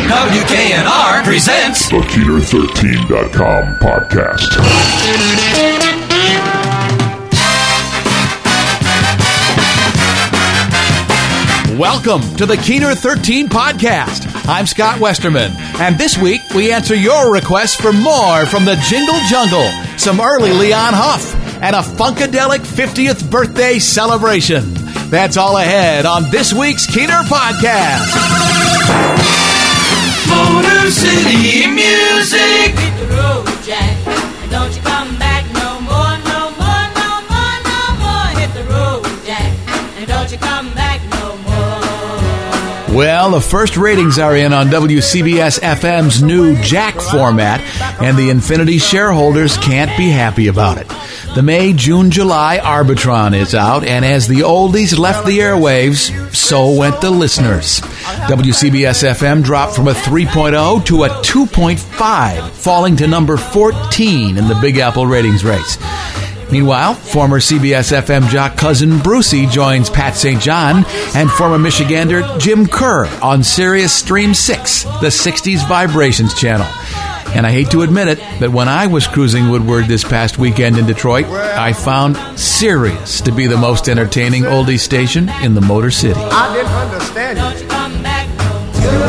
WKNR presents the Keener13.com podcast. Welcome to the Keener 13 podcast. I'm Scott Westerman, and this week we answer your requests for more from the Jingle Jungle, some early Leon Huff, and a Funkadelic 50th birthday celebration. That's all ahead on this week's Keener podcast. Motor City Music. Hit the road, Jack, and don't you come back no more, no more, no more, no more. Hit the road, Jack, and don't you come back no more. Well, the first ratings are in on WCBS FM's new Jack format, and the Infinity shareholders can't be happy about it. The May, June, July Arbitron is out, and as the oldies left the airwaves, so went the listeners. WCBS FM dropped from a 3.0 to a 2.5, falling to number 14 in the Big Apple ratings race. Meanwhile, former CBS FM jock Cousin Brucey joins Pat St. John and former Michigander Jim Kerr on Sirius Stream 6, the 60s Vibrations channel. And I hate to admit it, but when I was cruising Woodward this past weekend in Detroit, I found Sirius to be the most entertaining oldie station in the Motor City. I didn't understand you. Don't you come back no more.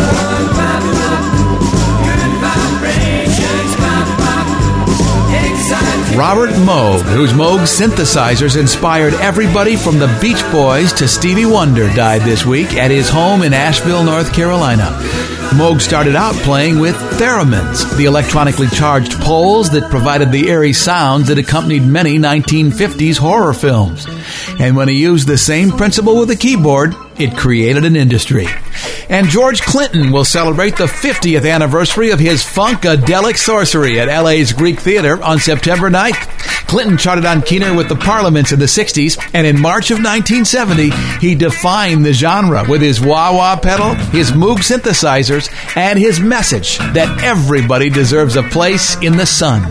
Robert Moog, whose Moog synthesizers inspired everybody from the Beach Boys to Stevie Wonder, died this week at his home in Asheville, North Carolina. Moog started out playing with theremins, the electronically charged poles that provided the eerie sounds that accompanied many 1950s horror films. And when he used the same principle with a keyboard, it created an industry. And George Clinton will celebrate the 50th anniversary of his Funkadelic sorcery at LA's Greek Theater on September 9th. Clinton charted on Keener with the Parliaments in the 60s, and in March of 1970, he defined the genre with his wah-wah pedal, his Moog synthesizers, and his message that everybody deserves a place in the sun.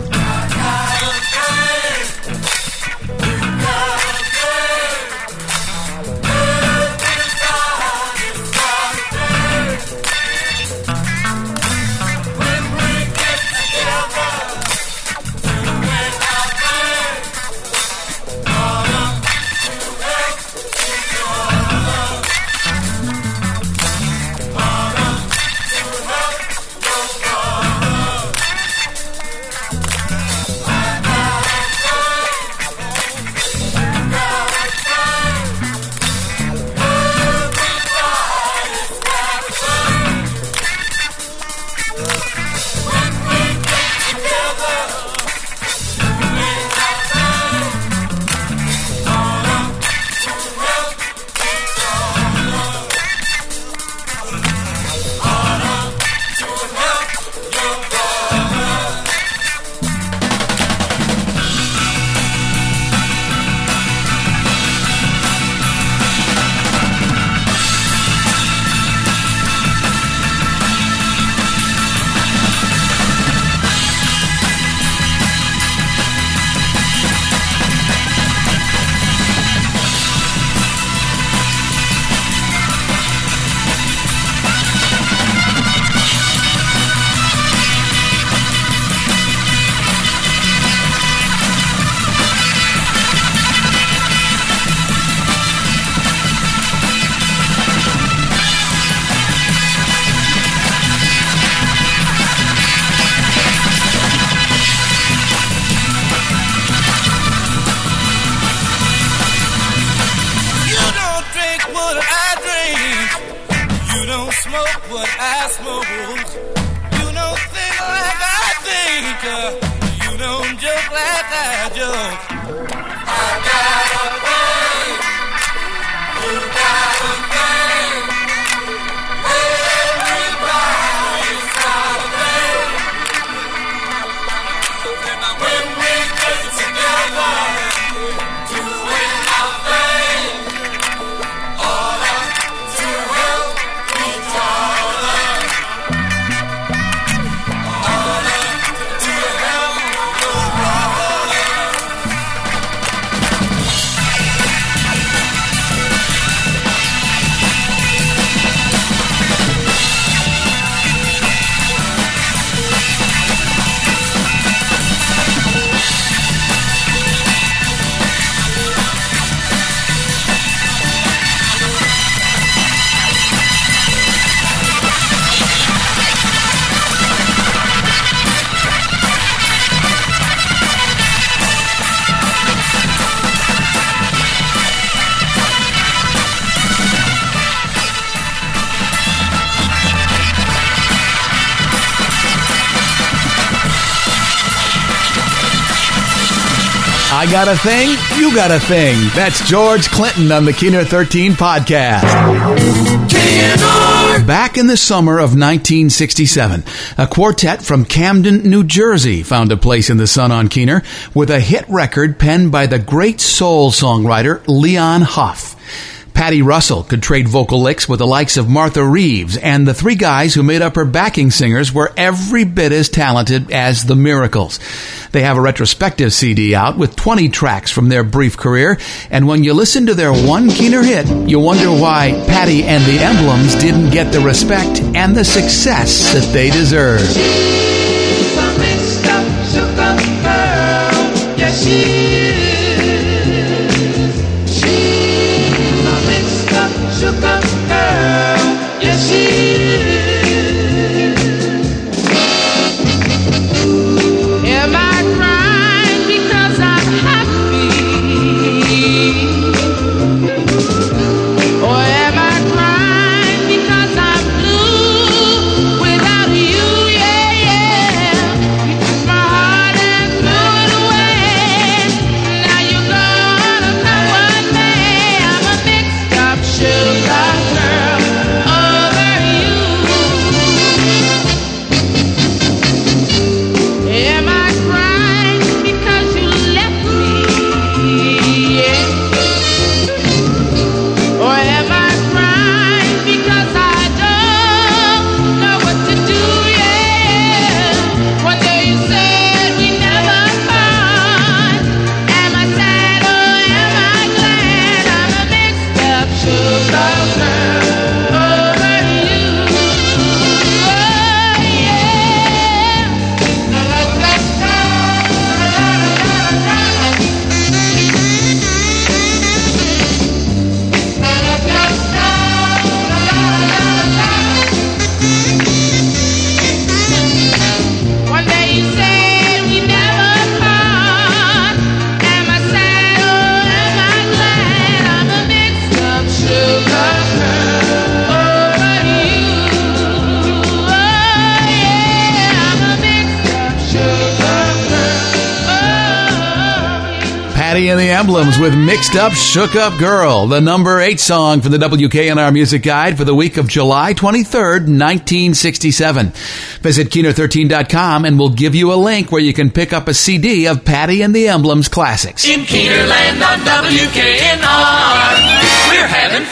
I got a thing, you got a thing. That's George Clinton on the Keener 13 podcast. KNR. Back in the summer of 1967, a quartet from Camden, New Jersey found a place in the sun on Keener with a hit record penned by the great soul songwriter Leon Huff. Patty Russell could trade vocal licks with the likes of Martha Reeves, and the three guys who made up her backing singers were every bit as talented as the Miracles. They have a retrospective CD out with 20 tracks from their brief career, and when you listen to their one Keener hit, you wonder why Patty and the Emblems didn't get the respect and the success that they deserve. She's a mixed up, shook up girl. Yes, she is. She's a mixed up, shook up girl. Yes, she is. Am I crying because I'm happy? Or am I crying because I'm blue without you? Yeah, yeah. You took my heart and threw it away. Now you're gone and come with me. I'm a mixed up sugar girl over you. Am I crying because you left me? Yeah. Or am I crying because I don't know what to do? Yeah. One day you said we never part. Am I sad or am I glad? I'm a mixed up sugar girl over you. Oh One day you said we never part. Am I sad or am I glad? I'm a mixed up sugar girl over you. Oh yeah, I'm a mixed up sugar girl over you. Patty and the Emblems with Mixed Up, Shook Up Girl, the number 8 song from the WKNR Music Guide for the week of July 23rd, 1967. Visit Keener13.com and we'll give you a link where you can pick up a CD of Patty and the Emblems classics. In Keenerland on WKNR. We're having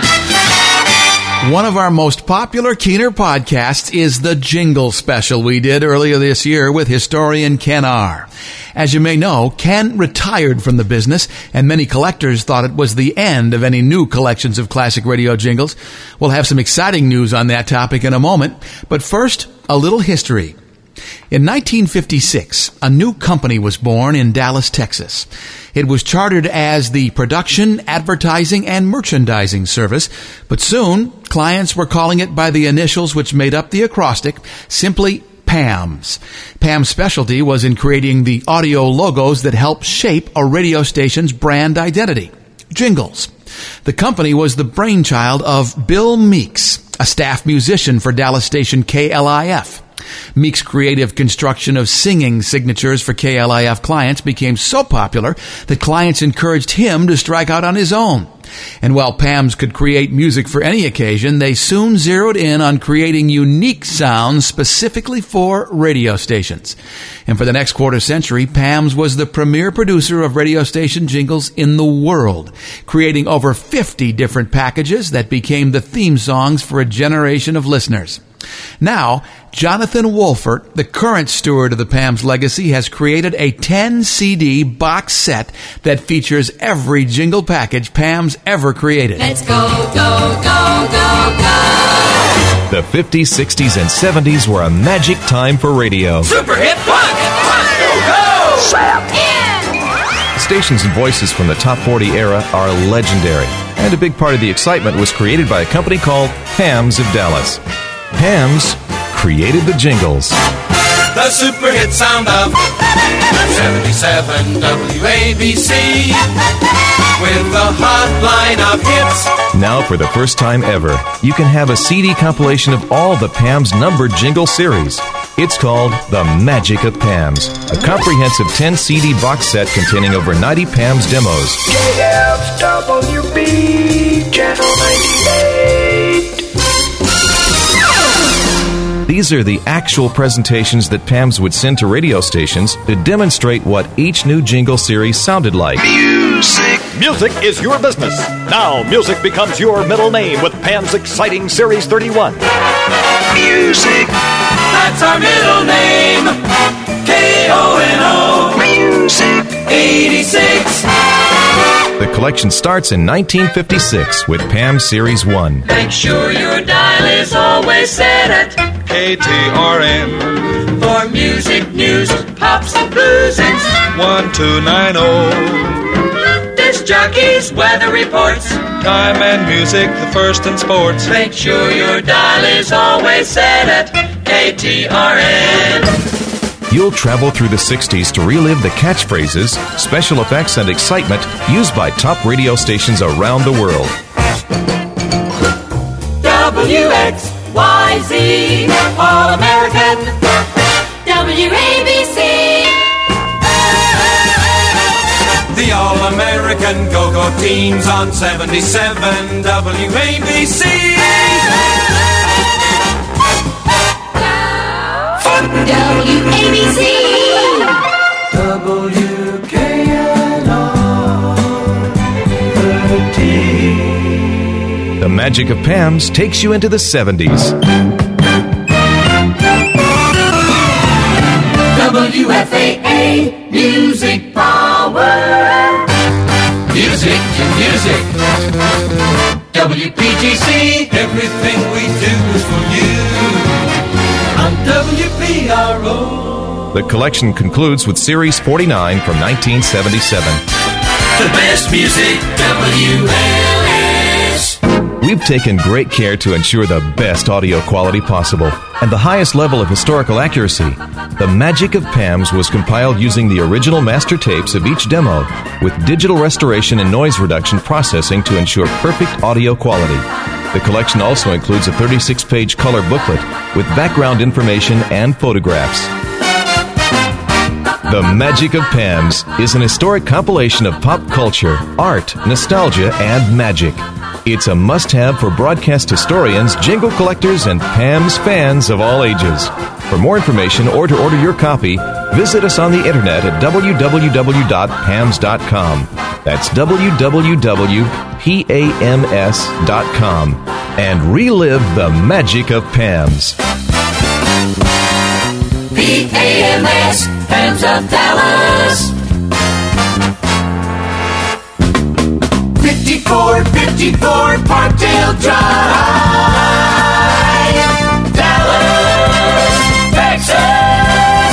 fun. One of our most popular Keener podcasts is the Jingle Special we did earlier this year with historian Ken R. As you may know, Ken retired from the business, and many collectors thought it was the end of any new collections of classic radio jingles. We'll have some exciting news on that topic in a moment, but first, a little history. In 1956, a new company was born in Dallas, Texas. It was chartered as the Production, Advertising, and Merchandising Service, but soon clients were calling it by the initials which made up the acrostic, simply PAMS. PAM's specialty was in creating the audio logos that help shape a radio station's brand identity. Jingles. The company was the brainchild of Bill Meeks, a staff musician for Dallas station KLIF. Meek's creative construction of singing signatures for KLIF clients became so popular that clients encouraged him to strike out on his own. And while PAMS could create music for any occasion, they soon zeroed in on creating unique sounds specifically for radio stations. And for the next quarter century, PAMS was the premier producer of radio station jingles in the world, creating over 50 different packages that became the theme songs for a generation of listeners. Now, Jonathan Wolfert, the current steward of the PAMS legacy, has created a 10-CD box set that features every jingle package PAMS ever created. Let's go, go, go, go, go. The 50s, 60s, and 70s were a magic time for radio. Super hit fun. Go, go. Stations and voices from the Top 40 era are legendary, and a big part of the excitement was created by a company called PAMS of Dallas. PAMS created the jingles. The super hit sound of 77 WABC with the hotline of hits. Now, for the first time ever, you can have a CD compilation of all the PAMS numbered jingle series. It's called The Magic of Pam's, a comprehensive 10-CD box set containing over 90 Pam's demos. KFWB Channel 98. These are the actual presentations that Pam's would send to radio stations to demonstrate what each new jingle series sounded like. Music is your business. Now music becomes your middle name with Pam's exciting Series 31. Music, that's our middle name. K-O-N-O. Music 86. The collection starts in 1956 with Pam Series 1. Make sure your dial is always set at KTRN for music news, pops and blues. It's 1290. disc jockeys, weather reports, Time and music, the first in sports. make sure your dial is always set at KTRN. You'll travel through the 60s to relive the catchphrases, special effects, and excitement used by top radio stations around the world. WXYZ, All American, WABC. The All-American Go-Go Teams on 77 WABC. WABC. The Magic of Pam's takes you into the 70s. WFAA Music Power. Music to music. WPGC, everything we do is for you. On WPRO. The collection concludes with Series 49 from 1977. The best music, WLS. We've taken great care to ensure the best audio quality possible and the highest level of historical accuracy. The Magic of Pam's was compiled using the original master tapes of each demo with digital restoration and noise reduction processing to ensure perfect audio quality. The collection also includes a 36-page color booklet with background information and photographs. The Magic of Pam's is an historic compilation of pop culture, art, nostalgia, and magic. It's a must-have for broadcast historians, jingle collectors, and Pam's fans of all ages. For more information or to order your copy, visit us on the internet at www.pams.com. That's www.pams.com. And relive the magic of Pam's. PAMS, Pams of Dallas. 5454 Parkdale Drive, Dallas, Texas.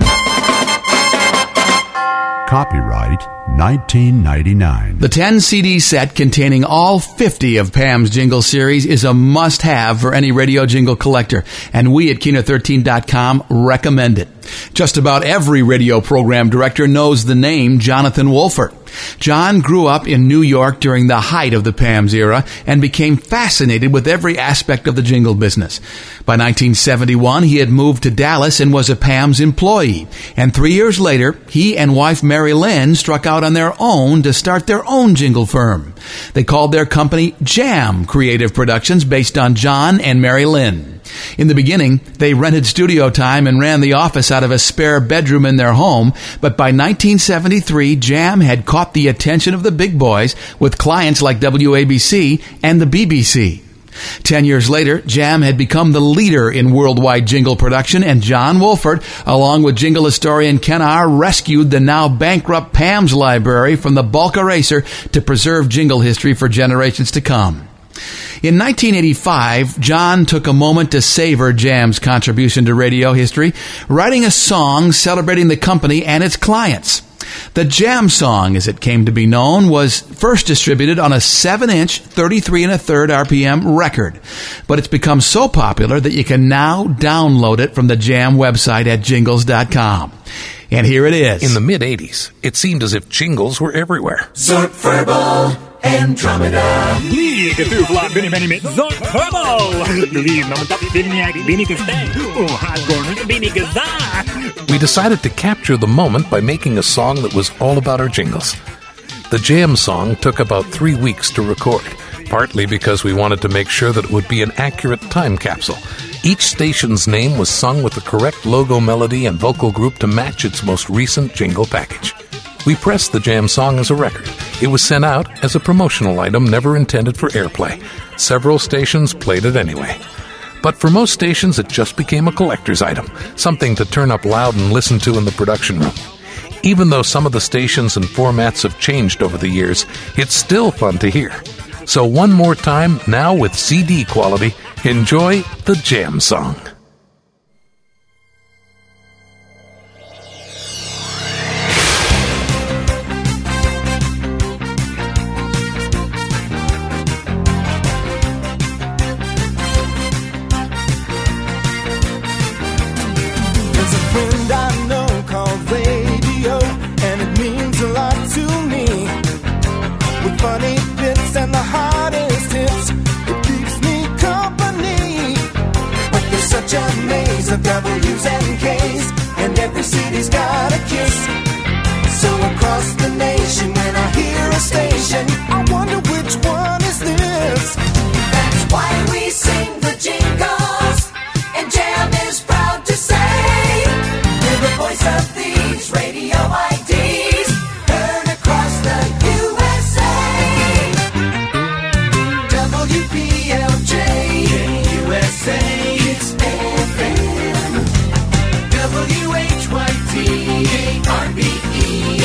Copyright 1999. The 10-CD set containing all 50 of Pam's jingle series is a must-have for any radio jingle collector, and we at Kino13.com recommend it. Just about every radio program director knows the name Jonathan Wolfert. John grew up in New York during the height of the Pam's era and became fascinated with every aspect of the jingle business. By 1971, he had moved to Dallas and was a Pam's employee. And 3 years later, he and wife Mary Lynn struck out on their own to start their own jingle firm. They called their company Jam Creative Productions, based on John and Mary Lynn. In the beginning, they rented studio time and ran the office out of a spare bedroom in their home, but by 1973, Jam had caught the attention of the big boys with clients like WABC and the BBC. 10 years later, Jam had become the leader in worldwide jingle production, and John Wolfert, along with jingle historian Ken R., rescued the now bankrupt Pam's library from the bulk eraser to preserve jingle history for generations to come. In 1985, John took a moment to savor Jam's contribution to radio history, writing a song celebrating the company and its clients. The Jam song, as it came to be known, was first distributed on a 7-inch, 33 1/3 RPM record, but it's become so popular that you can now download it from the Jam website at jingles.com. And here it is. In the mid-'80s, it seemed as if jingles were everywhere. Zork Verbal Andromeda. We decided to capture the moment by making a song that was all about our jingles. The Jam song took about 3 weeks to record, partly because we wanted to make sure that it would be an accurate time capsule. Each station's name was sung with the correct logo melody and vocal group to match its most recent jingle package. We pressed the Jam song as a record. It was sent out as a promotional item never intended for airplay. Several stations played it anyway. But for most stations, it just became a collector's item, something to turn up loud and listen to in the production room. Even though some of the stations and formats have changed over the years, it's still fun to hear. So one more time, now with CD quality, enjoy the Jam song. There's a friend I know called radio, and it means a lot to me. With funny bits and the hottest hits, it keeps me company. But there's such a maze of W's and K's, and every city's got a kiss. So across the nation, when I hear a station, I wonder which one is this. That's why we sing the jingles, and Jam is proud to say we're the voice of these radio IDs, heard across the USA. WPLJ, USA, Hits FM. WHYT, RBE,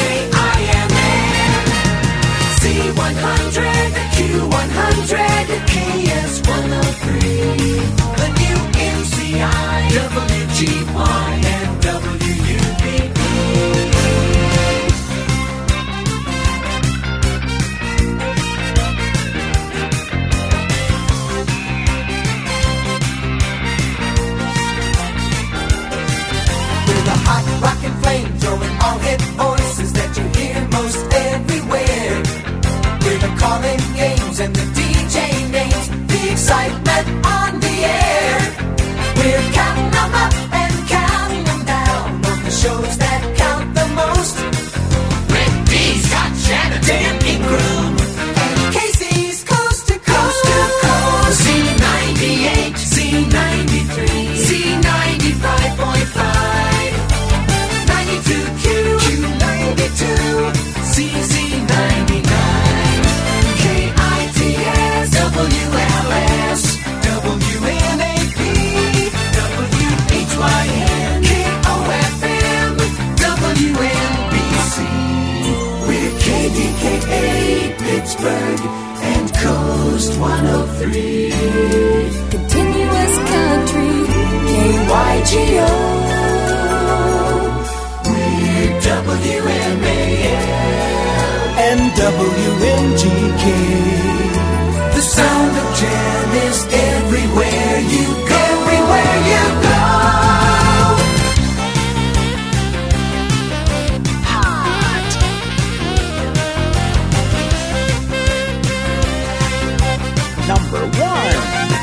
AIMN. C100, Q100, KS103. The new MCI, WGY, and WUBB. We're the hot rockin' flame throwing all hit voices that you hear most everywhere. We're the calling games and the DJ names, the excitement on the air. We're counting them up and counting them down on the shows that count the most. Red D's got Shannon, Dan Ingram, and Casey's coast to coast. C98, C93, C95.5, 92Q, Q92, CZ99, KITS, WLS, WNAP, WHYN, KOFM, WNBC. We're KDKA, Pittsburgh, and Coast 103. Continuous country, KYGO. We're WMAL and WMGK. The sound of Jam is everywhere you go. Everywhere you go. Number one.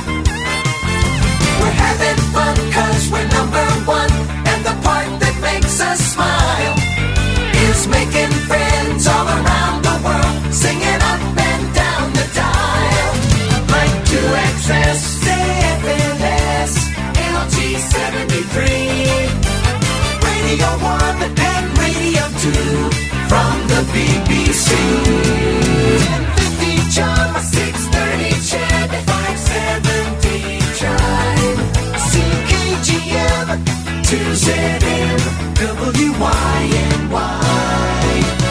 We're having fun 'cause we're number one, and the part that makes us smile is making friends all around the world, singing up and down the dial. Like 2XS, CFNS, LG 73, Radio 1 and Radio 2 from the BBC. 1050 Chum, 630 Ched, 570 Chime, CKGM, 2ZM, WYNY,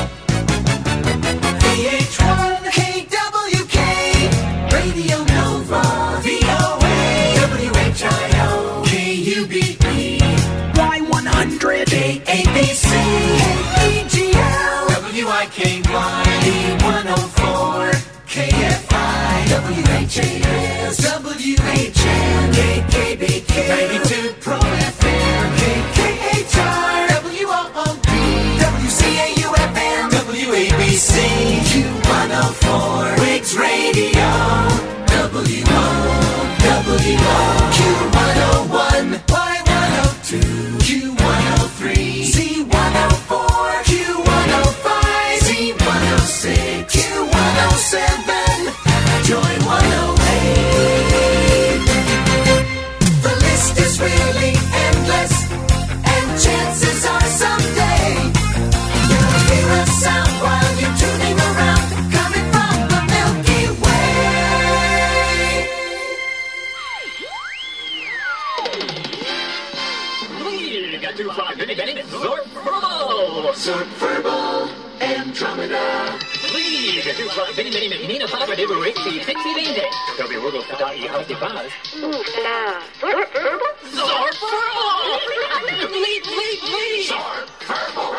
VH1, KWK, Radio Nova, VOA, WHIO, KUBE, Y100, KABC, KEGL, WIKY, E104, KFI, WHAS, WHN, KKBQ, 92 Pro FM, KKA. Get to fly, Vinny Benny, Zorp Verbal! Zorp Verbal, Andromeda. Please, get to fly, Vinny Benny, Nina Papa, Deborah Rixie, Fixie Vinde. Toby Wiggle, Fataki, Hosty Paz. Zorp Verbal? Zorp Verbal! Please! Zorp Verbal!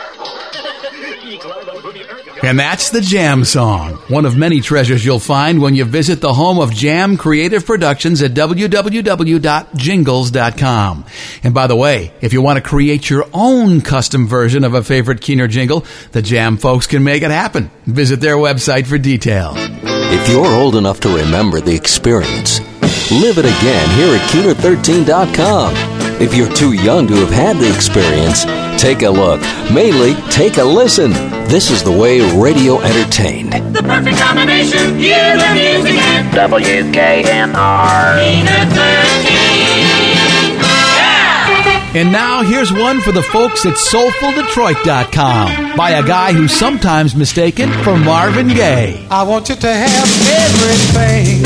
And that's the Jam Song, one of many treasures you'll find when you visit the home of Jam Creative Productions at www.jingles.com. And by the way, if you want to create your own custom version of a favorite Keener jingle, the Jam folks can make it happen. Visit their website for details. If you're old enough to remember the experience, live it again here at Keener13.com. If you're too young to have had the experience, take a look. Mainly, take a listen. This is the way radio entertained. The perfect combination, hear the music at WKNR. Keener 13. Yeah! And now here's one for the folks at SoulfulDetroit.com by a guy who's sometimes mistaken for Marvin Gaye. I want you to have everything.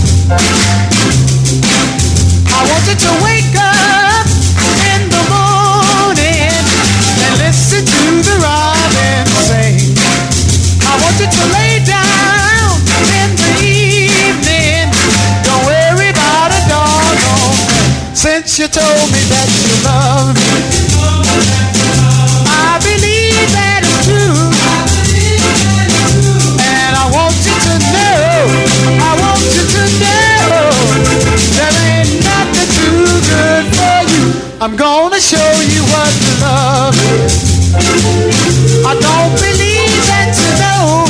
I want you to wake up in the morning and listen to the robin sing. I want you to lay down in the evening. Don't worry about a doggone thing. Since you told me that you love me, I believe that it's true. And I want you to know, I want you to know, there ain't nothing too good for you. I'm gonna show you what love is. I don't believe that you know.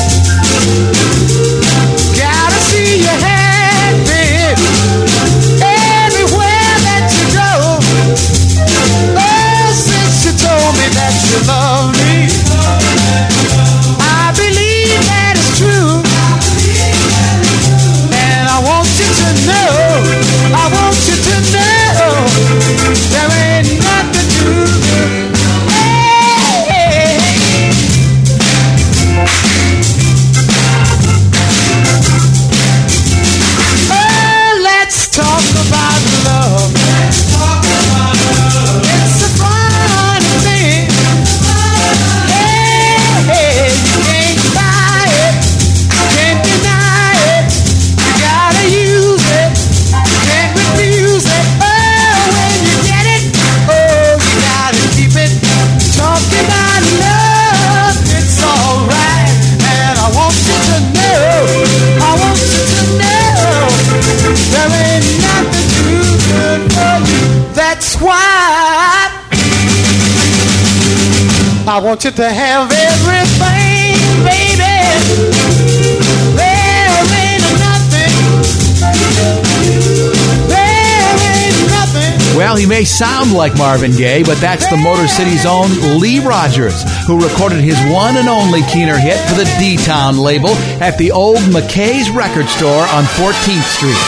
Gotta see you happy everywhere that you go. Oh, since you told me that you love me, I believe that it's true. And I want you to know, I want you to know, there ain't nothing too good. Oh, let's talk about love. It's a funny thing. Hey, you can't buy it, you can't deny it. You gotta use it, you can't refuse it. Oh, when you get it, oh, you gotta keep it. Talking about love, it's alright. And I want you to know, I want you to know, there ain't nothing too good for you. That's why I want you to have everything, baby. There ain't nothing. There ain't nothing. Well, he may sound like Marvin Gaye, but that's the Motor City's own Lee Rogers, who recorded his one and only Keener hit for the D-Town label at the old McKay's record store on 14th Street.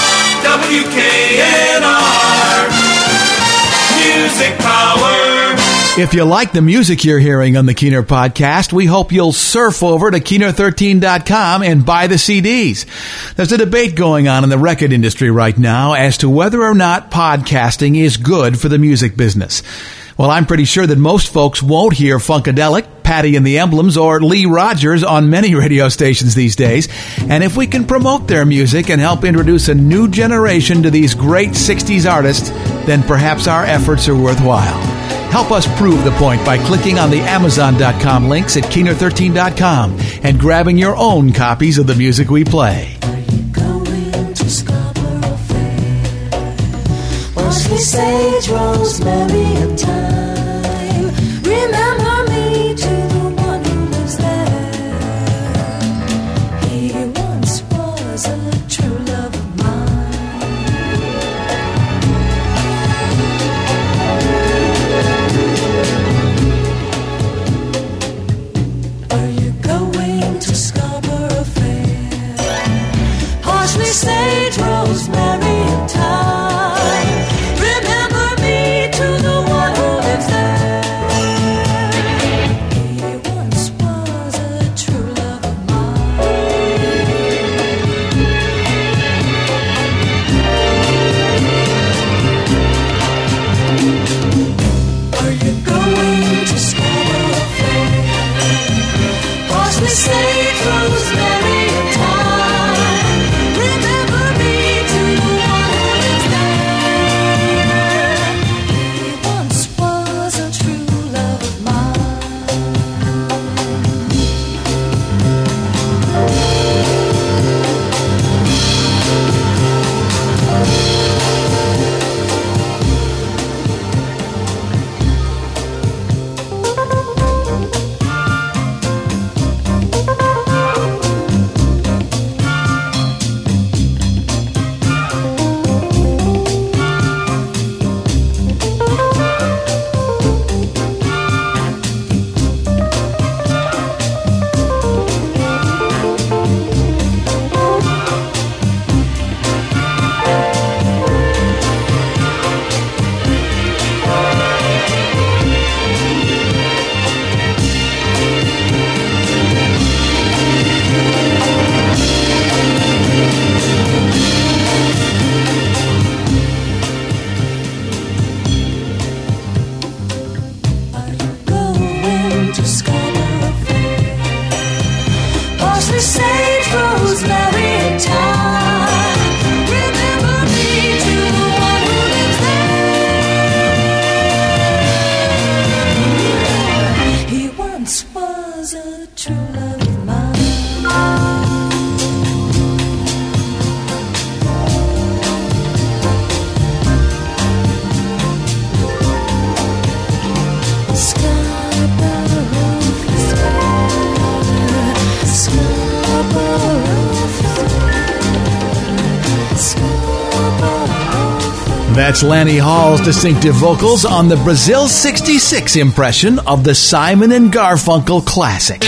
WKNR. Music Power. If you like the music you're hearing on the Keener podcast, we hope you'll surf over to Keener13.com and buy the CDs. There's a debate going on in the record industry right now as to whether or not podcasting is good for the music business. Well, I'm pretty sure that most folks won't hear Funkadelic, Patty and the Emblems, or Lee Rogers on many radio stations these days. And if we can promote their music and help introduce a new generation to these great 60s artists, then perhaps our efforts are worthwhile. Help us prove the point by clicking on the Amazon.com links at Keener13.com and grabbing your own copies of the music we play. Parsley, sage, rosemary, and thyme. Remember me to the one who lives there. He once was a true love of mine. Are you going to Scarborough Fair? Parsley, sage, rosemary, and thyme. Remember me to the one who lives there. That's Lanny Hall's distinctive vocals on the Brazil 66 impression of the Simon and Garfunkel classic.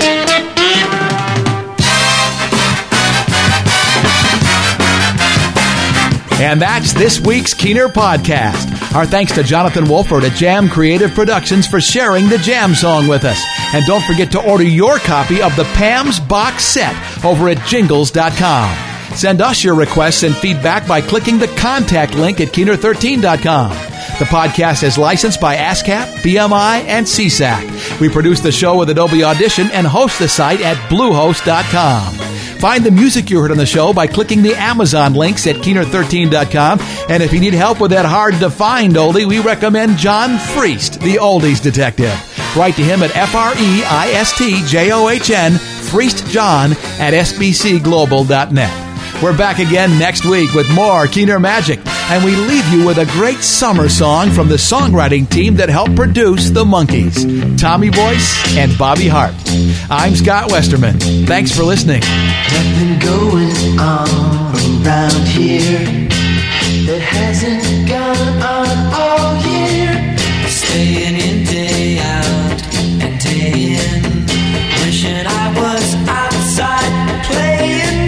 And that's this week's Keener Podcast. Our thanks to Jonathan Wolford at Jam Creative Productions for sharing the Jam song with us. And don't forget to order your copy of the Pam's box set over at jingles.com. Send us your requests and feedback by clicking the contact link at Keener13.com. The podcast is licensed by ASCAP, BMI, and CSAC. We produce the show with Adobe Audition and host the site at Bluehost.com. Find the music you heard on the show by clicking the Amazon links at Keener13.com. And if you need help with that hard-to-find oldie, we recommend John Freist, the Oldies Detective. Write to him at FREISTJOHN, FreistJohn at SBCglobal.net. We're back again next week with more Keener Magic, and we leave you with a great summer song from the songwriting team that helped produce the Monkees, Tommy Boyce and Bobby Hart. I'm Scott Westerman. Thanks for listening. Nothing going on around here that hasn't gone on all year. Staying in day out and day in, wishing I was outside playing.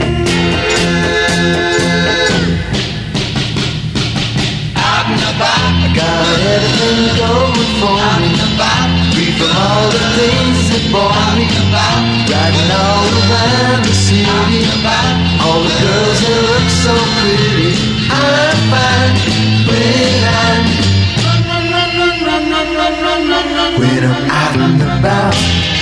I got everything going for me. Free from all the things that bore me. Riding all around the city. All the girls that look so pretty. I'm fine when I'm out and about.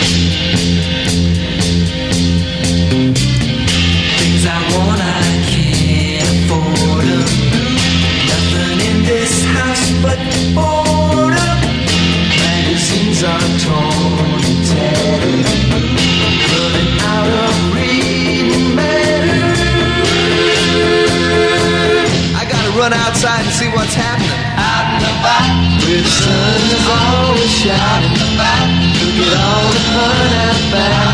Things I want, I can't afford them. This house but boredom. Magazines are torn and tattered, running out of reading matter. I gotta run outside and see what's happening. Out and about, where the sun is always shining. Look at all the fun I found.